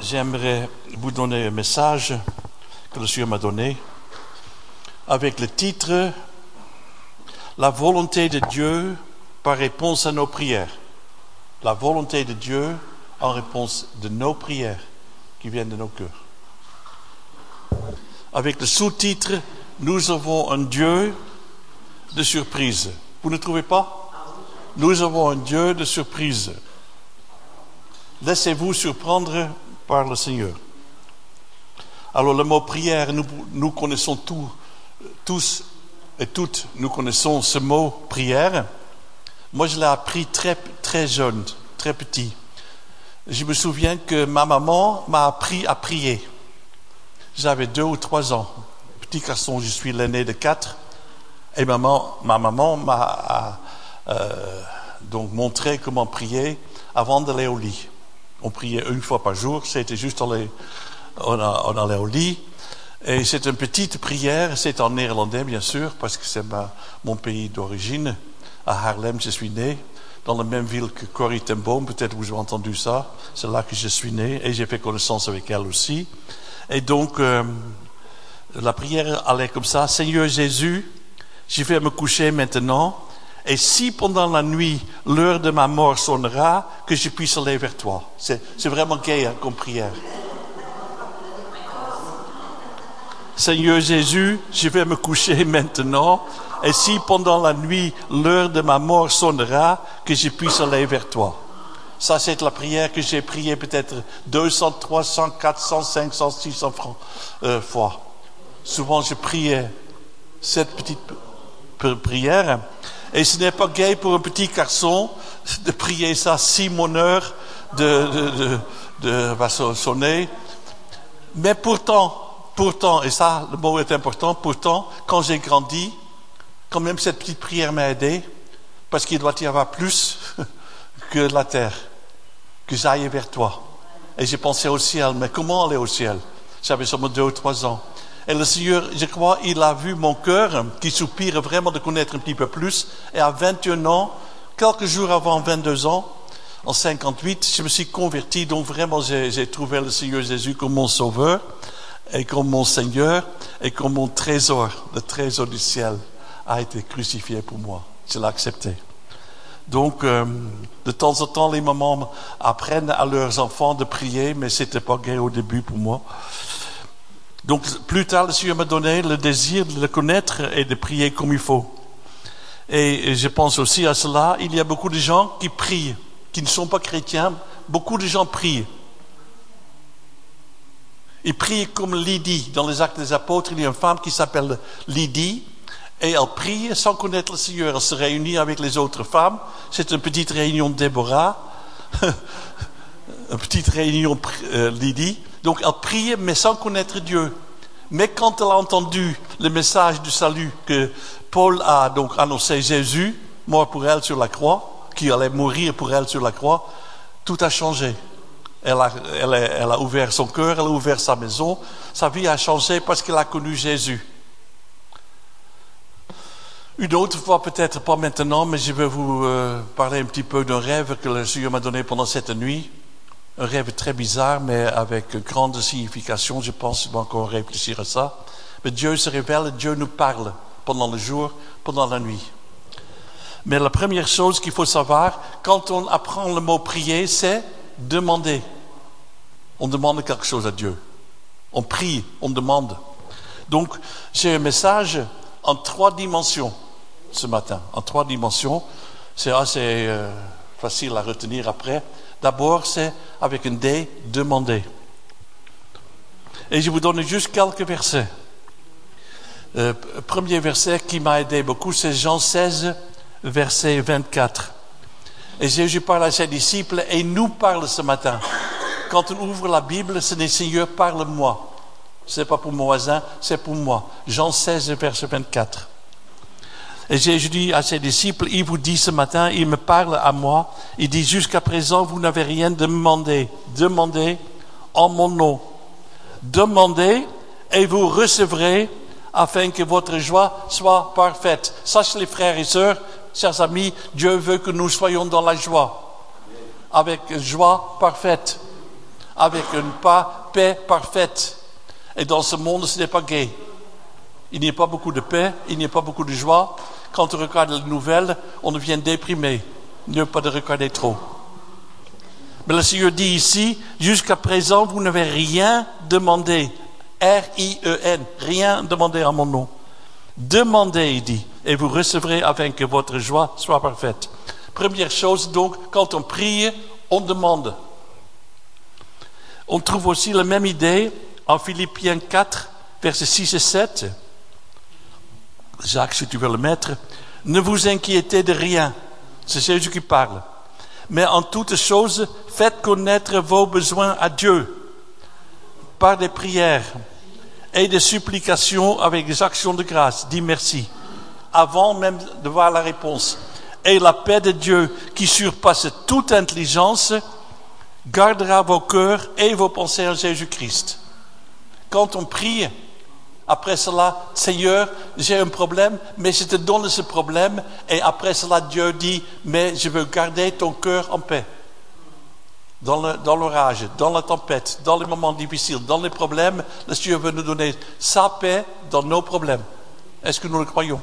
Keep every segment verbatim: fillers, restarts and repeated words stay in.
j'aimerais vous donner un message que le Seigneur m'a donné avec le titre « La volonté de Dieu par réponse à nos prières ». La volonté de Dieu en réponse de nos prières qui viennent de nos cœurs. Avec le sous-titre « Nous avons un Dieu de surprise ». Vous ne trouvez pas? Nous avons un Dieu de surprise. Laissez-vous surprendre par le Seigneur. Alors le mot prière, nous, nous connaissons tous, tous et toutes, nous connaissons ce mot prière. Moi je l'ai appris très, très jeune, très petit. Je me souviens que ma maman m'a appris à prier. J'avais deux ou trois ans. Petit garçon, je suis l'aîné de quatre. Et maman, ma maman m'a euh, donc montré comment prier avant d'aller au lit. On priait une fois par jour, c'était juste aller, on, a, on allait au lit. Et c'est une petite prière, c'est en néerlandais bien sûr, parce que c'est ma, mon pays d'origine. À Haarlem, je suis né, dans la même ville que Corrie ten Boom, peut-être vous avez entendu ça. C'est là que je suis né et j'ai fait connaissance avec elle aussi. Et donc, euh, la prière allait comme ça. Seigneur Jésus, je vais me coucher maintenant. Et si pendant la nuit, l'heure de ma mort sonnera, que je puisse aller vers toi. C'est, c'est vraiment gai hein, comme prière. Seigneur Jésus, je vais me coucher maintenant. Et si pendant la nuit, l'heure de ma mort sonnera, que je puisse aller vers toi. Ça, c'est la prière que j'ai priée peut-être deux cents, trois cents, quatre cents, cinq cents, six cents francs, euh, fois. Souvent, je priais cette petite prière. Et ce n'est pas gai pour un petit garçon de prier ça si mon heure de, de, de, de, va sonner. Mais pourtant, pourtant, et ça, le mot est important, pourtant, quand j'ai grandi, quand même cette petite prière m'a aidé, parce qu'il doit y avoir plus que la terre, que j'aille vers toi. Et j'ai pensé au ciel, mais comment aller au ciel? J'avais seulement deux ou trois ans. Et le Seigneur, je crois, il a vu mon cœur qui soupire vraiment de connaître un petit peu plus. Et à vingt et un ans, quelques jours avant vingt-deux ans, en cinquante-huit, je me suis converti. Donc vraiment, j'ai, j'ai trouvé le Seigneur Jésus comme mon sauveur et comme mon Seigneur et comme mon trésor. Le trésor du ciel a été crucifié pour moi. Je l'ai accepté. Donc, euh, de temps en temps, les mamans apprennent à leurs enfants de prier, mais c'était pas gai au début pour moi. Donc, plus tard, le Seigneur m'a donné le désir de le connaître et de prier comme il faut. Et je pense aussi à cela, il y a beaucoup de gens qui prient, qui ne sont pas chrétiens. Beaucoup de gens prient. Ils prient comme Lydie. Dans les Actes des Apôtres, il y a une femme qui s'appelle Lydie. Et elle prie sans connaître le Seigneur. Elle se réunit avec les autres femmes. C'est une petite réunion de Déborah. Une petite réunion euh, Lydie. Donc elle prie, mais sans connaître Dieu. Mais quand elle a entendu le message du salut que Paul a donc annoncé Jésus, mort pour elle sur la croix, qui allait mourir pour elle sur la croix, tout a changé. Elle a, elle a, elle a ouvert son cœur, elle a ouvert sa maison. Sa vie a changé parce qu'elle a connu Jésus. Une autre fois, peut-être pas maintenant, mais je vais vous euh, parler un petit peu d'un rêve que le Seigneur m'a donné pendant cette nuit. Un rêve très bizarre, mais avec grande signification. Je pense qu'il va encore réfléchir à ça. Mais Dieu se révèle, Dieu nous parle pendant le jour, pendant la nuit. Mais la première chose qu'il faut savoir, quand on apprend le mot prier, c'est demander. On demande quelque chose à Dieu. On prie, on demande. Donc, j'ai un message en trois dimensions ce matin. En trois dimensions. C'est assez euh, facile à retenir après. D'abord, c'est avec un D, demander. Et je vous donne juste quelques versets. Le euh, premier verset qui m'a aidé beaucoup, c'est Jean seize, verset vingt-quatre. Et Jésus parle à ses disciples et il nous parle ce matin. Quand on ouvre la Bible, c'est le Seigneur, parle-moi. Ce n'est pas pour mon voisin, c'est pour moi. Jean seize, verset vingt-quatre. Et Jésus dit à ses disciples, il vous dit ce matin, il me parle à moi, il dit jusqu'à présent vous n'avez rien demandé. Demandez en mon nom. Demandez et vous recevrez afin que votre joie soit parfaite. Sachez les frères et sœurs, chers amis, Dieu veut que nous soyons dans la joie. Avec joie parfaite. avec une pa- paix parfaite. Et dans ce monde, ce n'est pas gai. Il n'y a pas beaucoup de paix, il n'y a pas beaucoup de joie. Quand on regarde les nouvelles, on devient déprimé. Ne pas de regarder trop. Mais le Seigneur dit ici, jusqu'à présent, vous n'avez rien demandé. R I E N, rien demandé en mon nom. Demandez, il dit, et vous recevrez afin que votre joie soit parfaite. Première chose, donc, quand on prie, on demande. On trouve aussi la même idée en Philippiens quatre, versets six et sept. Jacques, si tu veux le mettre. Ne vous inquiétez de rien. C'est Jésus qui parle. Mais en toutes choses, faites connaître vos besoins à Dieu par des prières et des supplications avec des actions de grâce. Dis merci. Avant même de voir la réponse. Et la paix de Dieu qui surpasse toute intelligence gardera vos cœurs et vos pensées en Jésus-Christ. Quand on prie, après cela, Seigneur, j'ai un problème, mais je te donne ce problème. Et après cela, Dieu dit, mais je veux garder ton cœur en paix. Dans, le, dans l'orage, dans la tempête, dans les moments difficiles, dans les problèmes, le Seigneur veut nous donner sa paix dans nos problèmes. Est-ce que nous le croyons?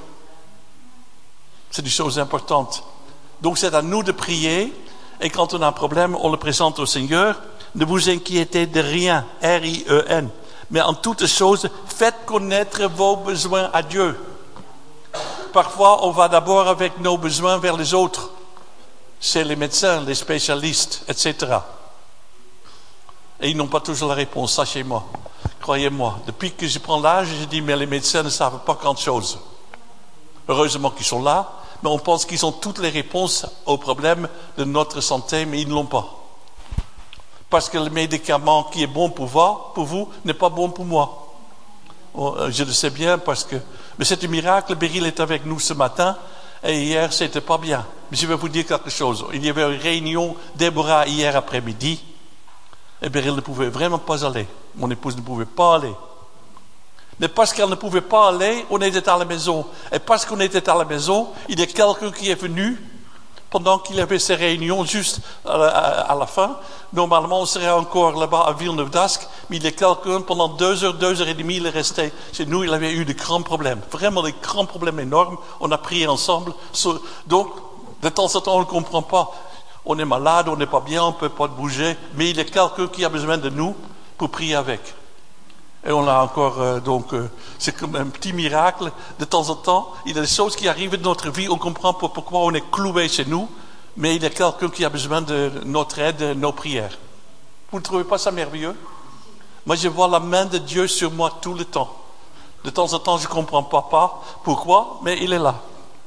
C'est des choses importantes. Donc c'est à nous de prier. Et quand on a un problème, on le présente au Seigneur. Ne vous inquiétez de rien. R I E N. Mais en toutes choses, faites connaître vos besoins à Dieu. Parfois, on va d'abord avec nos besoins vers les autres. C'est les médecins, les spécialistes, et cetera. Et ils n'ont pas toujours la réponse, sachez-moi. Croyez-moi, depuis que je prends l'âge, je dis, mais les médecins ne savent pas grand-chose. Heureusement qu'ils sont là, mais on pense qu'ils ont toutes les réponses aux problèmes de notre santé, mais ils ne l'ont pas. Parce que le médicament qui est bon pour vous, pour vous n'est pas bon pour moi. Je le sais bien parce que... Mais c'est un miracle, Beryl est avec nous ce matin, et hier c'était pas bien. Mais je vais vous dire quelque chose. Il y avait une réunion Déborah hier après-midi, et Beryl ne pouvait vraiment pas aller. Mon épouse ne pouvait pas aller. Mais parce qu'elle ne pouvait pas aller, on était à la maison. Et parce qu'on était à la maison, il y a quelqu'un qui est venu pendant qu'il y avait ces réunions juste à la, à la fin. Normalement, on serait encore là-bas à Villeneuve-d'Ascq, mais il y a quelqu'un, pendant deux heures, deux heures et demie, il est resté chez nous, il avait eu de grands problèmes. Vraiment des grands problèmes énormes. On a prié ensemble. Donc, de temps en temps, on ne comprend pas. On est malade, on n'est pas bien, on ne peut pas bouger, mais il y a quelqu'un qui a besoin de nous pour prier avec. Et on a encore, euh, donc, euh, c'est comme un petit miracle. De temps en temps, il y a des choses qui arrivent dans notre vie, on comprend pas pourquoi on est cloué chez nous, mais il y a quelqu'un qui a besoin de notre aide, de nos prières. Vous ne trouvez pas ça merveilleux? Moi, je vois la main de Dieu sur moi tout le temps. De temps en temps, je ne comprends pas, pas pourquoi, mais il est là.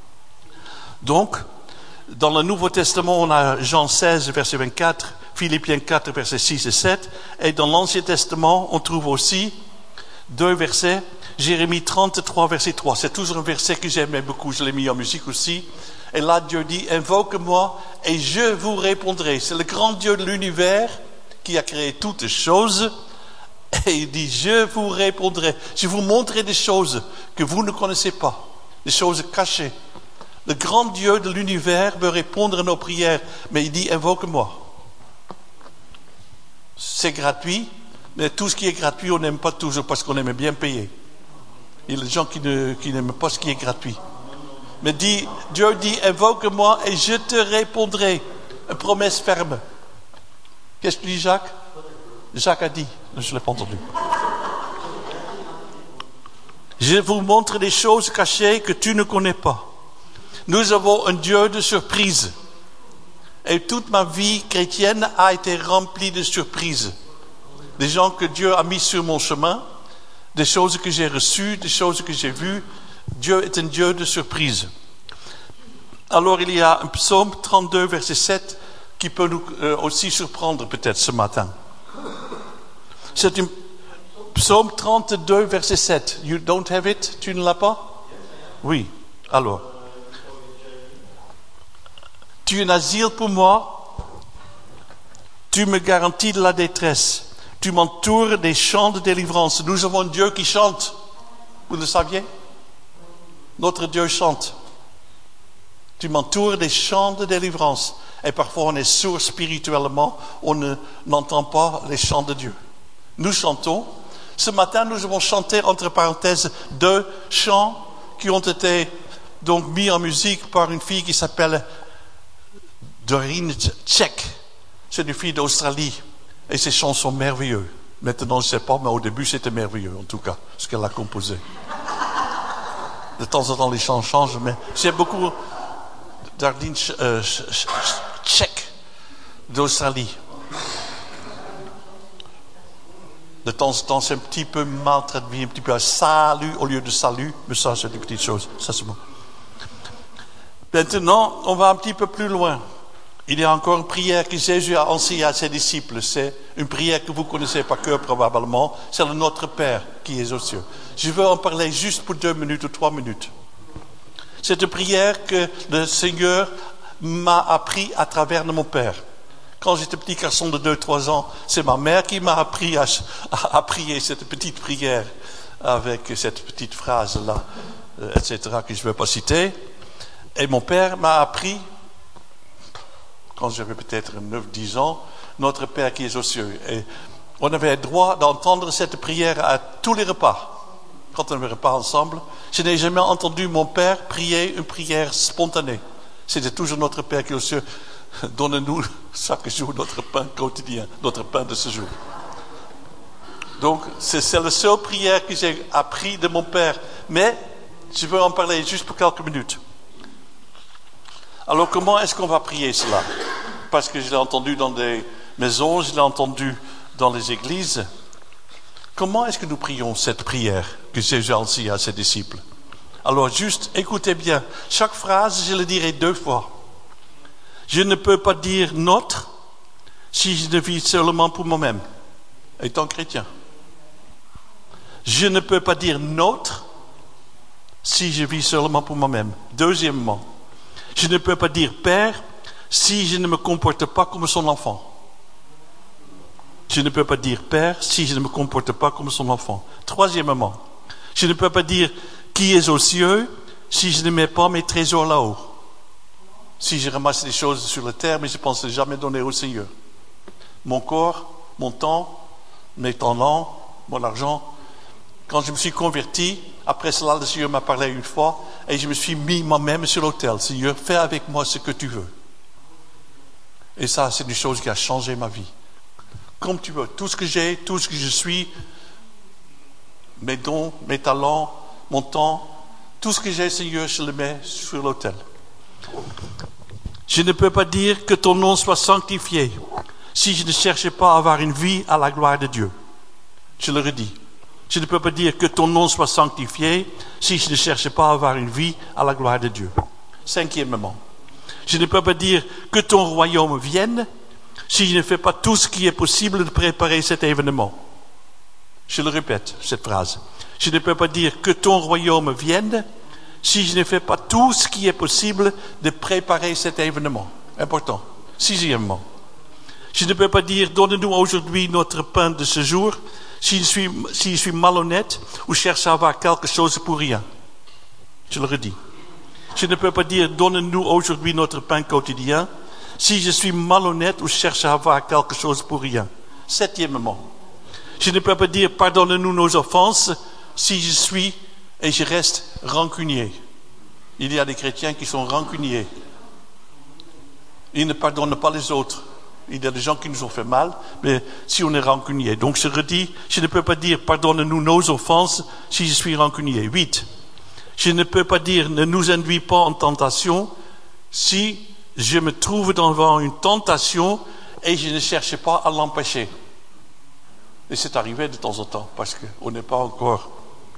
Donc, dans le Nouveau Testament, on a Jean seize, verset vingt-quatre, Philippiens quatre, versets six et sept, et dans l'Ancien Testament, on trouve aussi deux versets, Jérémie trente-trois, verset trois. C'est toujours un verset que j'aimais beaucoup, je l'ai mis en musique aussi. Et là, Dieu dit, invoque-moi et je vous répondrai. C'est le grand Dieu de l'univers qui a créé toutes choses. Et il dit, je vous répondrai. Je vous montrerai des choses que vous ne connaissez pas, des choses cachées. Le grand Dieu de l'univers veut répondre à nos prières, mais il dit, invoque-moi. C'est gratuit. Mais tout ce qui est gratuit, on n'aime pas toujours parce qu'on aime bien payer. Il y a des gens qui, ne, qui n'aiment pas ce qui est gratuit. Mais dit, Dieu dit, invoque-moi et je te répondrai. Une promesse ferme. Qu'est-ce que dit Jacques? Jacques a dit, je ne l'ai pas entendu. Je vous montre des choses cachées que tu ne connais pas. Nous avons un Dieu de surprise. Et toute ma vie chrétienne a été remplie de surprises. Des gens que Dieu a mis sur mon chemin, des choses que j'ai reçues, des choses que j'ai vues. Dieu est un Dieu de surprise. Alors il y a un psaume trente-deux, verset sept, qui peut nous euh, aussi surprendre peut-être ce matin. C'est un psaume trente-deux, verset sept. You don't have it? Tu ne l'as pas? Oui. Alors. Tu es un asile pour moi. Tu me garantis de la détresse. Tu m'entoures des chants de délivrance. Nous avons un Dieu qui chante. Vous le saviez? Notre Dieu chante. Tu m'entoures des chants de délivrance. Et parfois on est sourd spirituellement, on ne- n'entend pas les chants de Dieu. Nous chantons. Ce matin, nous avons chanté, entre parenthèses, deux chants qui ont été donc mis en musique par une fille qui s'appelle Doreen Tchek. C'est une fille d'Australie. Et ses chants sont merveilleux. Maintenant, je ne sais pas, mais au début, c'était merveilleux, en tout cas, ce qu'elle a composé. De temps en temps, les chants changent, mais j'aime beaucoup Doreen euh, Tchek d'Australie. De temps en temps, c'est un petit peu mal traduit, un petit peu à salut au lieu de salut, mais ça, c'est des petites choses. Ça, c'est bon. Maintenant, on va un petit peu plus loin. Il y a encore une prière que Jésus a enseignée à ses disciples. C'est une prière que vous connaissez par cœur probablement. C'est le Notre Père qui est aux cieux. Je veux en parler juste pour deux minutes ou trois minutes. C'est une prière que le Seigneur m'a appris à travers de mon Père. Quand j'étais petit garçon de deux trois ans, c'est ma mère qui m'a appris à, à, à prier cette petite prière avec cette petite phrase-là, euh, et cetera, que je ne vais pas citer. Et mon père m'a appris, quand j'avais peut-être neuf dix ans, Notre Père qui est aux cieux. Et on avait le droit d'entendre cette prière à tous les repas. Quand on avait repas ensemble, je n'ai jamais entendu mon père prier une prière spontanée. C'était toujours Notre Père qui est aux cieux. Donne-nous chaque jour notre pain quotidien, notre pain de ce jour. Donc, c'est, c'est la seule prière que j'ai appris de mon père. Mais, je veux en parler juste pour quelques minutes. Alors, comment est-ce qu'on va prier cela? Parce que je l'ai entendu dans des maisons, je l'ai entendu dans les églises. Comment est-ce que nous prions cette prière que Jésus a enseignée à ses disciples? Alors, juste écoutez bien. Chaque phrase, je le dirai deux fois. Je ne peux pas dire notre si je ne vis seulement pour moi-même, étant chrétien. Je ne peux pas dire notre si je vis seulement pour moi-même. Deuxièmement, je ne peux pas dire Père si je ne me comporte pas comme son enfant. Je ne peux pas dire Père si je ne me comporte pas comme son enfant. Troisièmement, je ne peux pas dire qui est aux cieux si je ne mets pas mes trésors là-haut. Si je ramasse des choses sur la terre, mais je ne pense jamais donner au Seigneur. Mon corps, mon temps, mes talents, mon argent. Quand je me suis converti, après cela, le Seigneur m'a parlé une fois et je me suis mis moi-même sur l'autel. Seigneur, fais avec moi ce que tu veux. Et ça, c'est une chose qui a changé ma vie. Comme tu veux, tout ce que j'ai, tout ce que je suis, mes dons, mes talents, mon temps, tout ce que j'ai, Seigneur, je le mets sur l'autel. Je ne peux pas dire que ton nom soit sanctifié si je ne cherche pas à avoir une vie à la gloire de Dieu. Je le redis. Je ne peux pas dire que ton nom soit sanctifié si je ne cherche pas à avoir une vie à la gloire de Dieu. Cinquièmement, je ne peux pas dire que ton royaume vienne si je ne fais pas tout ce qui est possible de préparer cet événement. Je le répète, cette phrase. Je ne peux pas dire que ton royaume vienne si je ne fais pas tout ce qui est possible de préparer cet événement. Important. Sixièmement, je ne peux pas dire donne-nous aujourd'hui notre pain de ce jour si je suis, si je suis malhonnête ou cherche à avoir quelque chose pour rien. Je le redis. Je ne peux pas dire donne-nous aujourd'hui notre pain quotidien si je suis malhonnête ou cherche à avoir quelque chose pour rien. Septièmement, je ne peux pas dire pardonne-nous nos offenses si je suis et je reste rancunier. Il y a des chrétiens qui sont rancuniers. Ils ne pardonnent pas les autres. Il y a des gens qui nous ont fait mal, mais si on est rancunier. Donc je redis, je ne peux pas dire pardonne-nous nos offenses si je suis rancunier. Huit. Je ne peux pas dire ne nous induis pas en tentation si je me trouve devant une tentation et je ne cherche pas à l'empêcher. Et c'est arrivé de temps en temps parce qu'on n'est pas encore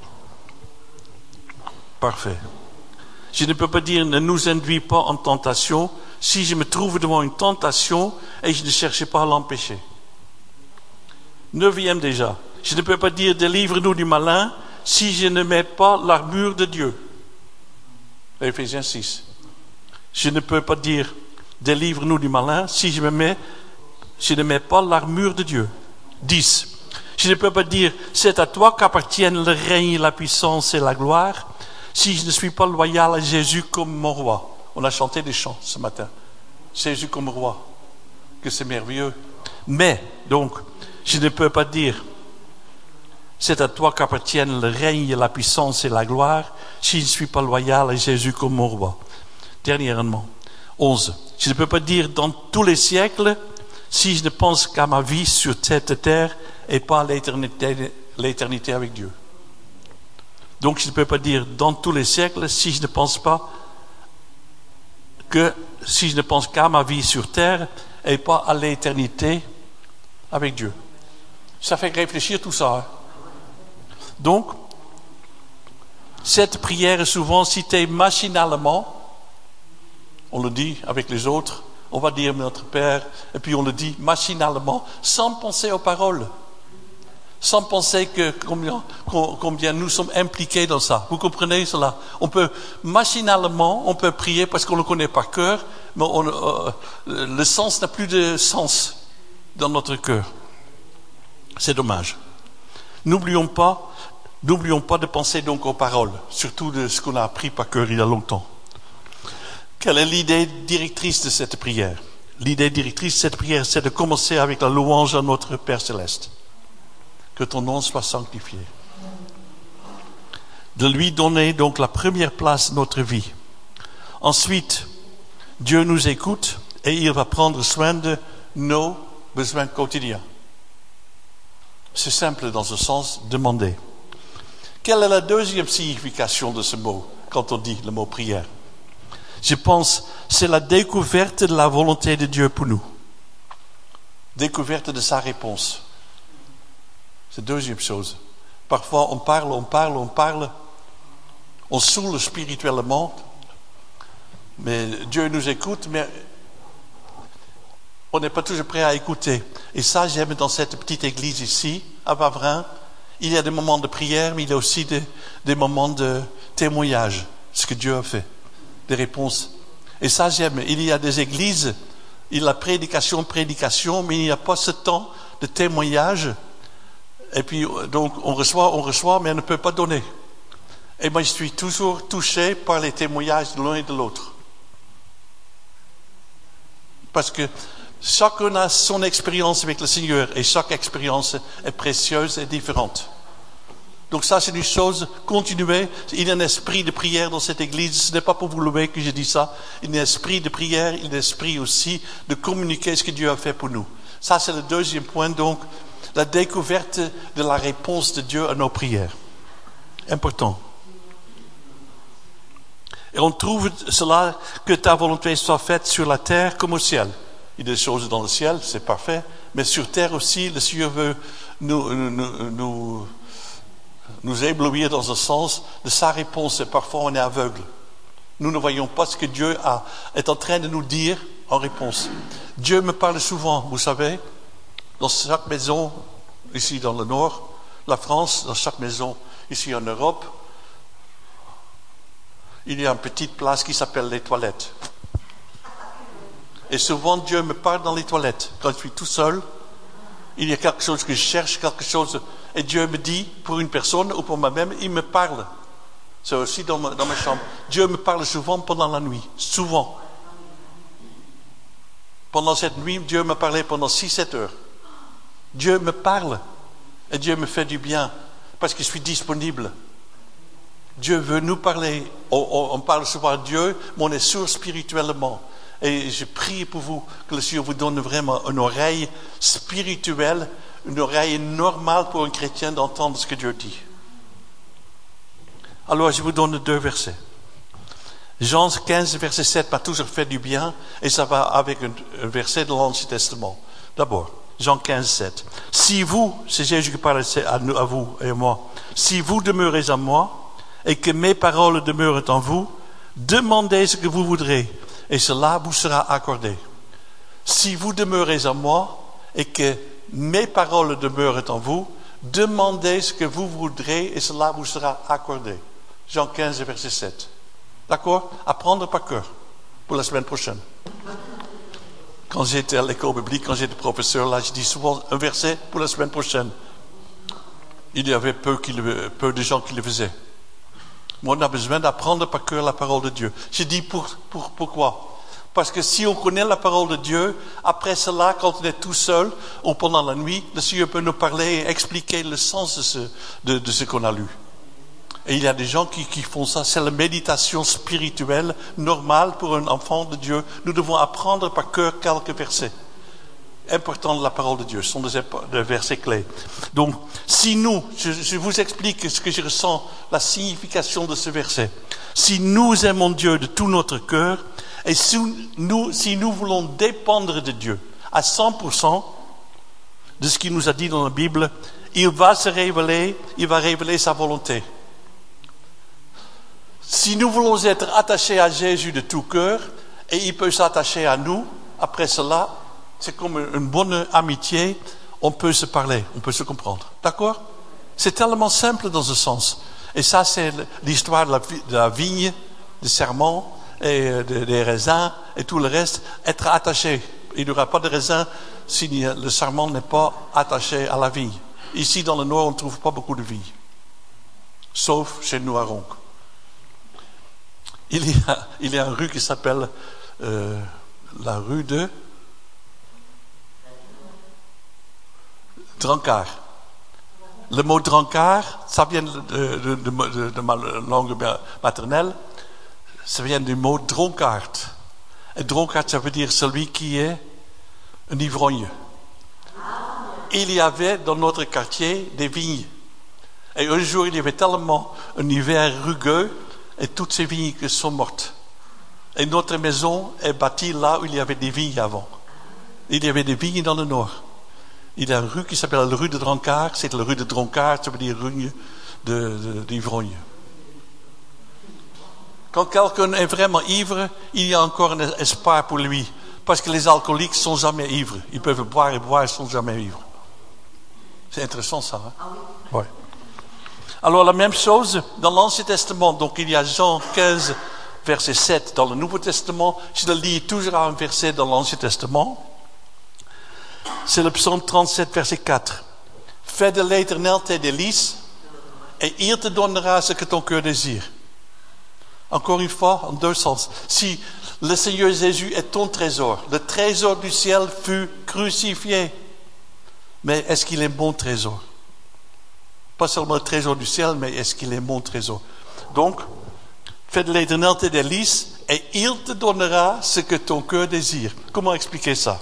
parfait. Je ne peux pas dire ne nous induis pas en tentation si je me trouve devant une tentation et je ne cherche pas à l'empêcher. Neuvième déjà. Je ne peux pas dire délivre-nous du malin si je ne mets pas l'armure de Dieu. Éphésiens six. Je ne peux pas dire délivre-nous du malin si je me mets, je ne mets pas l'armure de Dieu. Dix. Je ne peux pas dire c'est à toi qu'appartiennent le règne, la puissance et la gloire si je ne suis pas loyal à Jésus comme mon roi. On a chanté des chants ce matin. Jésus comme roi, que c'est merveilleux. Mais, donc, je ne peux pas dire, c'est à toi qu'appartiennent le règne, la puissance et la gloire, si je ne suis pas loyal à Jésus comme mon roi. Dernièrement, onze. Je ne peux pas dire dans tous les siècles, si je ne pense qu'à ma vie sur cette terre et pas à l'éternité, l'éternité avec Dieu. Donc je ne peux pas dire dans tous les siècles, si je ne pense pas que, si je ne pense qu'à ma vie sur terre et pas à l'éternité avec Dieu. Ça fait réfléchir tout ça. Hein? Donc, cette prière est souvent citée machinalement. On le dit avec les autres. On va dire notre Père. Et puis on le dit machinalement, sans penser aux paroles. Sans penser que combien, combien nous sommes impliqués dans ça. Vous comprenez cela? On peut machinalement, on peut prier parce qu'on le connaît par cœur, mais on, euh, le sens n'a plus de sens dans notre cœur. C'est dommage. N'oublions pas, n'oublions pas de penser donc aux paroles, surtout de ce qu'on a appris par cœur il y a longtemps. Quelle est l'idée directrice de cette prière? L'idée directrice de cette prière, c'est de commencer avec la louange à notre Père Céleste. Que ton nom soit sanctifié. De lui donner donc la première place de notre vie. Ensuite, Dieu nous écoute et il va prendre soin de nos besoins quotidiens. C'est simple dans ce sens, demander. Quelle est la deuxième signification de ce mot, quand on dit le mot prière? Je pense, c'est la découverte de la volonté de Dieu pour nous. Découverte de sa réponse. C'est la deuxième chose. Parfois, on parle, on parle, on parle. On saoule spirituellement. Mais Dieu nous écoute, mais on n'est pas toujours prêt à écouter. Et ça, j'aime dans cette petite église ici, à Wavrin. Il y a des moments de prière, mais il y a aussi des, des moments de témoignage. Ce que Dieu a fait. Des réponses. Et ça, j'aime. Il y a des églises, il y a la prédication, prédication, mais il n'y a pas ce temps de témoignage. Et puis, donc, on reçoit, on reçoit, mais on ne peut pas donner. Et moi, je suis toujours touché par les témoignages de l'un et de l'autre. Parce que chacun a son expérience avec le Seigneur, et chaque expérience est précieuse et différente. Donc ça, c'est une chose, continuez. Il y a un esprit de prière dans cette église. Ce n'est pas pour vous louer que je dis ça. Il y a un esprit de prière, il y a un esprit aussi de communiquer ce que Dieu a fait pour nous. Ça, c'est le deuxième point, donc, la découverte de la réponse de Dieu à nos prières. Important. Et on trouve cela, que ta volonté soit faite sur la terre comme au ciel. Il y a des choses dans le ciel, c'est parfait. Mais sur terre aussi, le Seigneur veut nous... nous, nous nous éblouir dans un sens de sa réponse, et parfois on est aveugle. Nous ne voyons pas ce que Dieu a, est en train de nous dire en réponse. Dieu me parle souvent, vous savez, dans chaque maison, ici dans le nord, la France, dans chaque maison, ici en Europe, il y a une petite place qui s'appelle les toilettes. Et souvent Dieu me parle dans les toilettes. Quand je suis tout seul, il y a quelque chose que je cherche, quelque chose... Et Dieu me dit, pour une personne ou pour moi-même, il me parle. C'est aussi dans ma, dans ma chambre. Dieu me parle souvent pendant la nuit. Souvent. Pendant cette nuit, Dieu me parlait pendant six sept heures. Dieu me parle. Et Dieu me fait du bien. Parce que je suis disponible. Dieu veut nous parler. On, on, on parle souvent à Dieu, mais on est sourd spirituellement. Et je prie pour vous, que le Seigneur vous donne vraiment une oreille spirituelle, une oreille normale pour un chrétien d'entendre ce que Dieu dit. Alors, je vous donne deux versets. Jean quinze, verset sept m'a toujours fait du bien, et ça va avec un, un verset de l'Ancien Testament. D'abord, Jean quinze, sept. Si vous, c'est Jésus qui parle à, nous, à vous et à moi, si vous demeurez en moi, et que mes paroles demeurent en vous, demandez ce que vous voudrez, et cela vous sera accordé. Si vous demeurez en moi, et que mes paroles demeurent en vous, demandez ce que vous voudrez et cela vous sera accordé. Jean quinze, verset sept. D'accord? Apprendre par cœur pour la semaine prochaine. Quand j'étais à l'école biblique, quand j'étais professeur, là, je dis souvent un verset pour la semaine prochaine. Il y avait peu, qui le, peu de gens qui le faisaient. Moi, on a besoin d'apprendre par cœur la parole de Dieu. Je dis pour, pour, pourquoi? Parce que si on connaît la parole de Dieu, après cela, quand on est tout seul, ou pendant la nuit, le Seigneur peut nous parler et expliquer le sens de ce, de, de ce qu'on a lu. Et il y a des gens qui, qui font ça. C'est la méditation spirituelle normale pour un enfant de Dieu. Nous devons apprendre par cœur quelques versets importants de la parole de Dieu. Ce sont des, des versets clés. Donc, si nous, je, je vous explique ce que je ressens, la signification de ce verset. Si nous aimons Dieu de tout notre cœur, et si nous, si nous voulons dépendre de Dieu à cent pour cent de ce qu'il nous a dit dans la Bible, il va se révéler, il va révéler sa volonté. Si nous voulons être attachés à Jésus de tout cœur, et il peut s'attacher à nous, après cela, c'est comme une bonne amitié, on peut se parler, on peut se comprendre. D'accord? C'est tellement simple dans ce sens. Et ça, c'est l'histoire de la, de la vigne, des serments, et des raisins et tout le reste, être attaché. Il n'y aura pas de raisin si le sarment n'est pas attaché à la vigne. Ici, dans le Nord, on ne trouve pas beaucoup de vignes. Sauf chez nous à Ronc. Il y a, il y a une rue qui s'appelle euh, la rue de Drancard. Le mot Drancard, ça vient de, de, de, de, de ma langue maternelle. Ça vient du mot dronkard. Et dronkard, ça veut dire celui qui est un ivrogne. Il y avait dans notre quartier des vignes. Et un jour, il y avait tellement un hiver rugueux et toutes ces vignes sont mortes. Et notre maison est bâtie là où il y avait des vignes avant. Il y avait des vignes dans le nord. Il y a une rue qui s'appelle la rue de Drancard. C'est la rue de Drancard, ça veut dire rue de, de, d'ivrogne. Quand quelqu'un est vraiment ivre, il y a encore un espoir pour lui. Parce que les alcooliques sont jamais ivres. Ils peuvent boire et boire, ils sont jamais ivres. C'est intéressant ça, hein? Ouais. Alors la même chose dans l'Ancien Testament. Donc il y a Jean quinze, verset sept dans le Nouveau Testament. Je le lis toujours à un verset dans l'Ancien Testament. C'est le psaume trente-sept, verset quatre. Fais de l'Éternel tes délices et il te donnera ce que ton cœur désire. Encore une fois, en deux sens. Si le Seigneur Jésus est ton trésor, le trésor du ciel fut crucifié. Mais est-ce qu'il est mon trésor? Pas seulement le trésor du ciel, mais est-ce qu'il est mon trésor? Donc, fais de l'Éternel tes délices et il te donnera ce que ton cœur désire. Comment expliquer ça?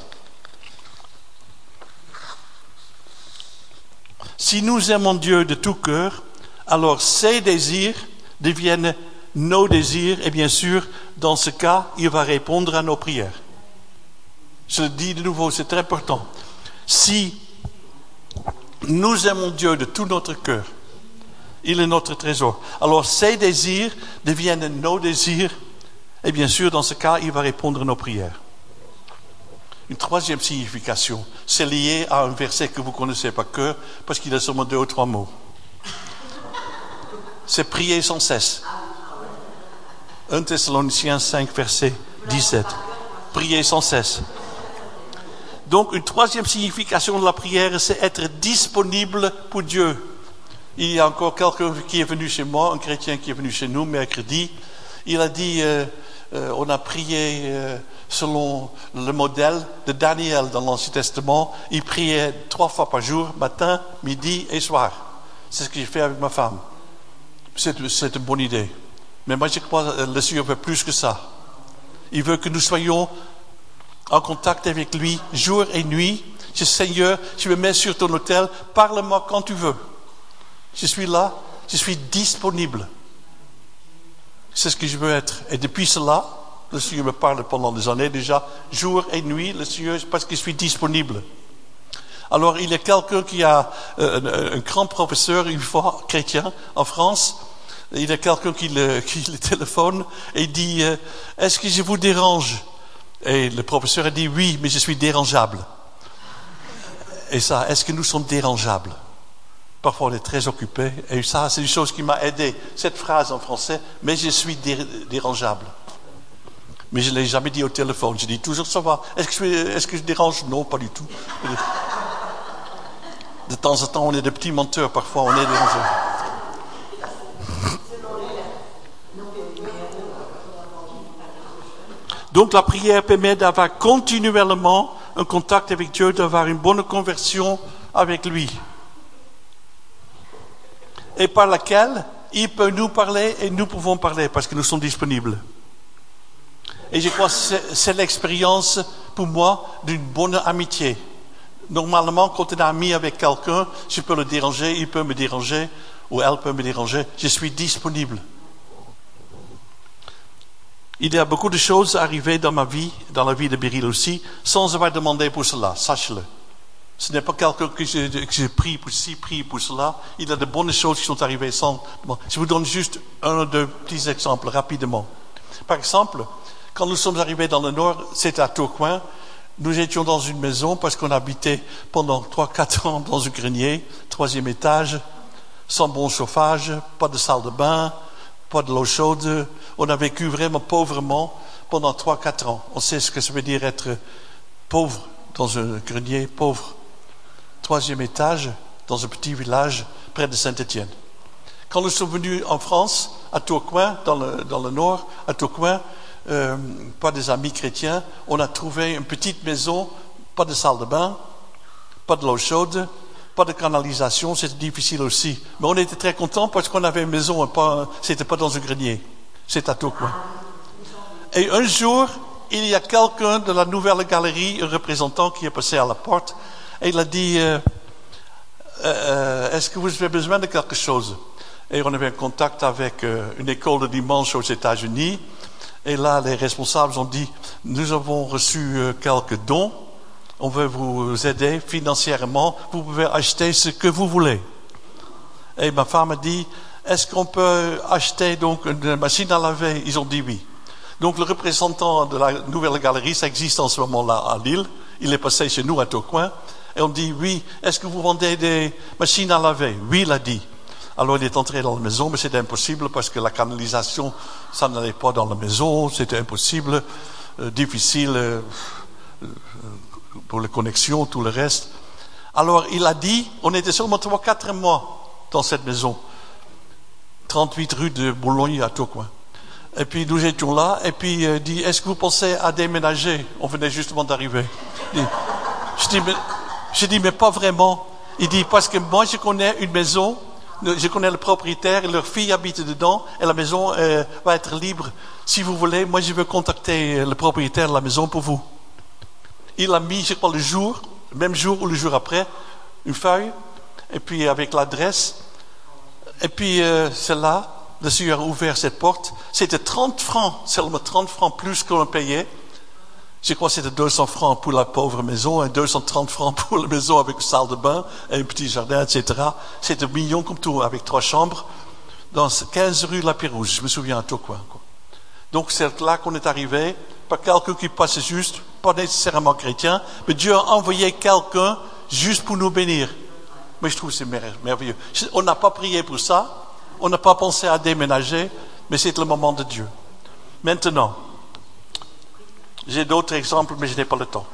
Si nous aimons Dieu de tout cœur, alors ses désirs deviennent nos désirs, et bien sûr, dans ce cas, il va répondre à nos prières. Je le dis de nouveau, c'est très important. Si nous aimons Dieu de tout notre cœur, il est notre trésor. Alors, ses désirs deviennent nos désirs, et bien sûr, dans ce cas, il va répondre à nos prières. Une troisième signification, c'est lié à un verset que vous connaissez par cœur, parce qu'il a seulement deux ou trois mots. C'est prier sans cesse. un Thessaloniciens cinq, verset dix-sept. Prier sans cesse. Donc, une troisième signification de la prière, c'est être disponible pour Dieu. Il y a encore quelqu'un qui est venu chez moi, un chrétien qui est venu chez nous mercredi. Il a dit, euh, euh, on a prié euh, selon le modèle de Daniel dans l'Ancien Testament. Il priait trois fois par jour, matin, midi et soir. C'est ce que j'ai fait avec ma femme. C'est, c'est une bonne idée. Mais moi, je crois que le Seigneur veut plus que ça. Il veut que nous soyons en contact avec lui jour et nuit. Je dis, Seigneur, je me mets sur ton autel, parle-moi quand tu veux. Je suis là, je suis disponible. C'est ce que je veux être. Et depuis cela, le Seigneur me parle pendant des années déjà, jour et nuit, le Seigneur, parce que je suis disponible. Alors, il y a quelqu'un qui a euh, un, un grand professeur, une fois chrétien, en France. Il y a quelqu'un qui le, qui le téléphone et dit euh, « Est-ce que je vous dérange ?» Et le professeur a dit « Oui, mais je suis dérangeable. » Et ça, est-ce que nous sommes dérangeables? Parfois, on est très occupés. Et ça, c'est une chose qui m'a aidé. Cette phrase en français, « Mais je suis dé- dérangeable. » Mais je ne l'ai jamais dit au téléphone. Je dis toujours « Ça va. Est-ce que, je, est-ce que je dérange ?» Non, pas du tout. De temps en temps, on est des petits menteurs. Parfois, on est dérangés. Donc la prière permet d'avoir continuellement un contact avec Dieu, d'avoir une bonne conversion avec lui. Et par laquelle il peut nous parler et nous pouvons parler parce que nous sommes disponibles. Et je crois que c'est, c'est l'expérience pour moi d'une bonne amitié. Normalement, quand on est ami avec quelqu'un, je peux le déranger, il peut me déranger, ou elle peut me déranger. Je suis disponible. Il y a beaucoup de choses arrivées dans ma vie, dans la vie de Beryl aussi, sans avoir demandé pour cela, sache-le. Ce n'est pas quelqu'un que je, que je prie pour ci, prie pour cela. Il y a de bonnes choses qui sont arrivées sans... Je vous donne juste un ou deux petits exemples rapidement. Par exemple, quand nous sommes arrivés dans le Nord, c'était à Tourcoing. Nous étions dans une maison parce qu'on habitait pendant trois quatre ans dans un grenier, troisième étage, sans bon chauffage, pas de salle de bain, pas de l'eau chaude. On a vécu vraiment pauvrement pendant trois quatre ans. On sait ce que ça veut dire être pauvre dans un grenier, pauvre. Troisième étage, dans un petit village près de Saint-Étienne. Quand nous sommes venus en France, à Tourcoing, dans le, dans le Nord, à Tourcoing, Euh, pas des amis chrétiens, on a trouvé une petite maison, pas de salle de bain, pas de l'eau chaude, pas de canalisation, c'était difficile aussi. Mais on était très contents parce qu'on avait une maison, pas, c'était pas dans un grenier, c'était à Tourcoing. Et un jour, il y a quelqu'un de la Nouvelle Galerie, un représentant qui est passé à la porte, et il a dit, euh, euh, est-ce que vous avez besoin de quelque chose? Et on avait un contact avec euh, une école de dimanche aux États-Unis. Et là, les responsables ont dit, nous avons reçu euh, quelques dons, on veut vous aider financièrement, vous pouvez acheter ce que vous voulez. Et ma femme a dit, est-ce qu'on peut acheter donc une machine à laver? Ils ont dit oui. Donc le représentant de la Nouvelle Galerie, ça existe en ce moment-là à Lille, il est passé chez nous à Tourcoing, et on dit, oui, est-ce que vous vendez des machines à laver? Oui, il a dit. Alors il est entré dans la maison, mais c'était impossible parce que la canalisation, ça n'allait pas dans la maison, c'était impossible, euh, difficile euh, pour les connexions, tout le reste. Alors il a dit, on était seulement trois quatre mois dans cette maison, trente-huit rue de Boulogne à Tourcoing. Et puis nous étions là, et puis il euh, dit, est-ce que vous pensez à déménager? On venait justement d'arriver. Je dis, mais, je dis, mais pas vraiment. Il dit, parce que moi je connais une maison, je connais le propriétaire, leur fille habite dedans, et la maison euh, va être libre. Si vous voulez, moi je veux contacter le propriétaire de la maison pour vous. Il a mis, je crois, le jour, le même jour ou le jour après, une feuille, et puis avec l'adresse, et puis euh, c'est là, le Seigneur a ouvert cette porte. C'était trente francs, seulement trente francs plus qu'on payait. Je crois que c'était deux cents francs pour la pauvre maison et deux cent trente francs pour la maison avec une salle de bain et un petit jardin, et cetera. C'était mignon comme tout, avec trois chambres, dans quinze rue La Pérouse, je me souviens à Tourcoing. Donc c'est là qu'on est arrivé, par quelqu'un qui passait juste, pas nécessairement chrétien, mais Dieu a envoyé quelqu'un juste pour nous bénir. Mais je trouve que c'est merveilleux. On n'a pas prié pour ça, on n'a pas pensé à déménager, mais c'est le moment de Dieu. Maintenant, j'ai d'autres exemples, mais je n'ai pas le temps.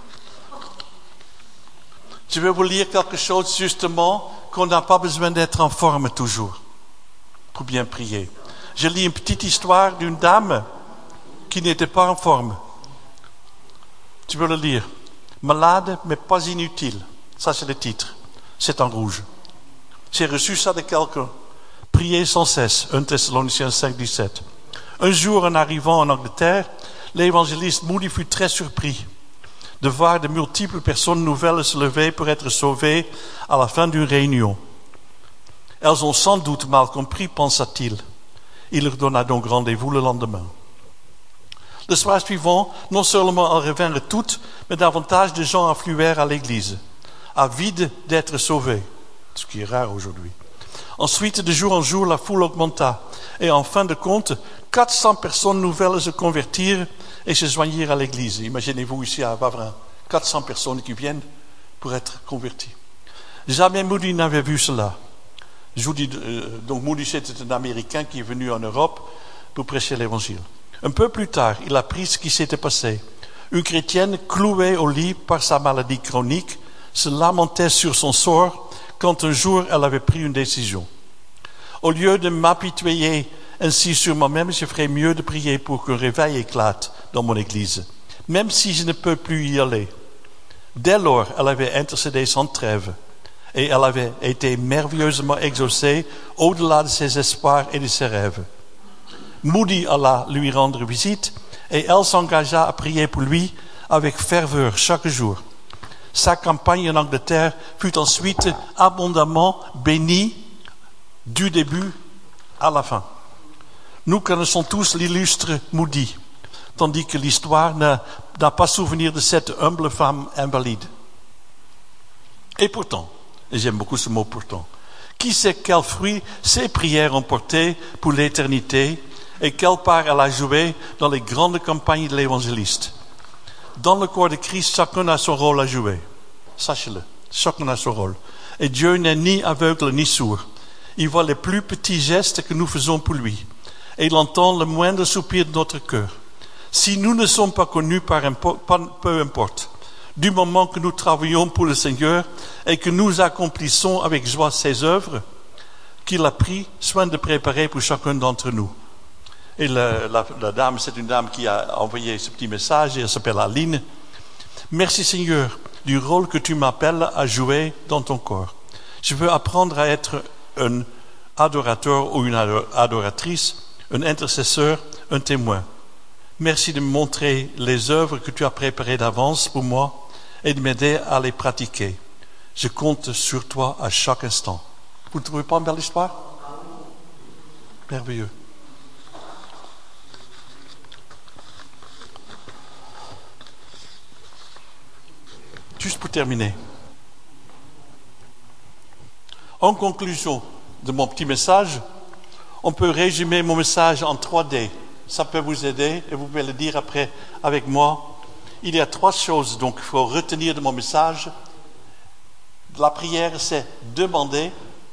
Je vais vous lire quelque chose justement qu'on n'a pas besoin d'être en forme toujours pour bien prier. Je lis une petite histoire d'une dame qui n'était pas en forme. Tu veux le lire? Malade, mais pas inutile. Ça, c'est le titre. C'est en rouge. J'ai reçu ça de quelqu'un. Priez sans cesse. un Thessaloniciens cinq, dix-sept. Un jour, en arrivant en Angleterre, l'évangéliste Moody fut très surpris de voir de multiples personnes nouvelles se lever pour être sauvées à la fin d'une réunion. Elles ont sans doute mal compris, pensa-t-il. Il leur donna donc rendez-vous le lendemain. Le soir suivant, non seulement elles revinrent toutes, mais davantage de gens affluèrent à l'église, avides d'être sauvés, ce qui est rare aujourd'hui. Ensuite, de jour en jour, la foule augmenta, et en fin de compte, quatre cents personnes nouvelles se convertirent et se joignirent à l'église. Imaginez-vous ici à Wavrin, quatre cents personnes qui viennent pour être converties. Jamais Moody n'avait vu cela. Je vous dis, euh, donc Moody, c'était un Américain qui est venu en Europe pour prêcher l'évangile. Un peu plus tard, il apprit ce qui s'était passé. Une chrétienne clouée au lit par sa maladie chronique se lamentait sur son sort quand un jour elle avait pris une décision. Au lieu de m'apitoyer Ainsi, sur moi-même, je ferai mieux de prier pour qu'un réveil éclate dans mon église, même si je ne peux plus y aller. Dès lors, elle avait intercédé sans trêve, et elle avait été merveilleusement exaucée au-delà de ses espoirs et de ses rêves. Moody alla lui rendre visite, et elle s'engagea à prier pour lui avec ferveur chaque jour. Sa campagne en Angleterre fut ensuite abondamment bénie du début à la fin. Nous connaissons tous l'illustre Moody, tandis que l'histoire n'a, n'a pas souvenir de cette humble femme invalide. Et pourtant, et j'aime beaucoup ce mot pourtant, qui sait quel fruit ses prières ont porté pour l'éternité et quelle part elle a joué dans les grandes campagnes de l'évangéliste. Dans le corps de Christ, chacun a son rôle à jouer. Sachez-le, chacun a son rôle. Et Dieu n'est ni aveugle ni sourd. Il voit les plus petits gestes que nous faisons pour lui. Et il entend le moindre soupir de notre cœur. Si nous ne sommes pas connus, par impo- peu importe. Du moment que nous travaillons pour le Seigneur et que nous accomplissons avec joie ses œuvres, qu'il a pris soin de préparer pour chacun d'entre nous. Et la, la, la dame, c'est une dame qui a envoyé ce petit message, et elle s'appelle Aline. Merci Seigneur du rôle que tu m'appelles à jouer dans ton corps. Je veux apprendre à être un adorateur ou une adoratrice, un intercesseur, un témoin. Merci de me montrer les œuvres que tu as préparées d'avance pour moi et de m'aider à les pratiquer. Je compte sur toi à chaque instant. Vous ne trouvez pas une belle histoire? Merveilleux. Juste pour terminer. En conclusion de mon petit message, on peut résumer mon message en trois D. Ça peut vous aider et vous pouvez le dire après avec moi. Il y a trois choses donc qu'il faut retenir de mon message. La prière, c'est demander,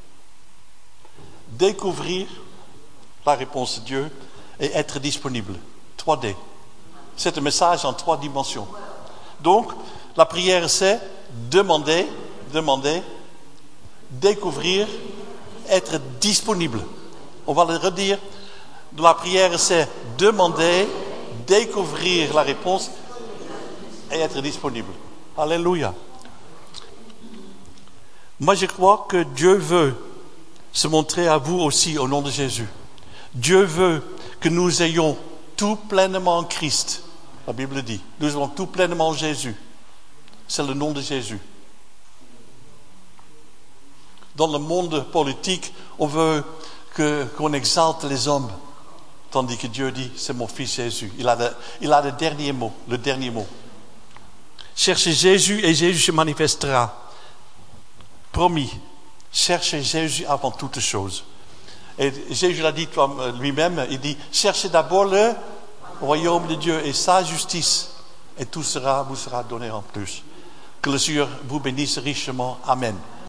découvrir la réponse de Dieu et être disponible. trois D. C'est un message en trois dimensions. Donc, la prière, c'est demander, demander, découvrir, être disponible. On va le redire. La prière, c'est demander, découvrir la réponse et être disponible. Alléluia. Moi, je crois que Dieu veut se montrer à vous aussi au nom de Jésus. Dieu veut que nous ayons tout pleinement en Christ. La Bible dit, nous avons tout pleinement en Jésus. C'est le nom de Jésus. Dans le monde politique, on veut que, qu'on exalte les hommes. Tandis que Dieu dit, c'est mon fils Jésus. Il a, le, il a le dernier mot, le dernier mot. Cherchez Jésus et Jésus se manifestera. Promis. Cherchez Jésus avant toute chose. Et Jésus l'a dit lui-même, il dit, cherchez d'abord le royaume de Dieu et sa justice. Et tout sera, vous sera donné en plus. Que le Seigneur vous bénisse richement. Amen.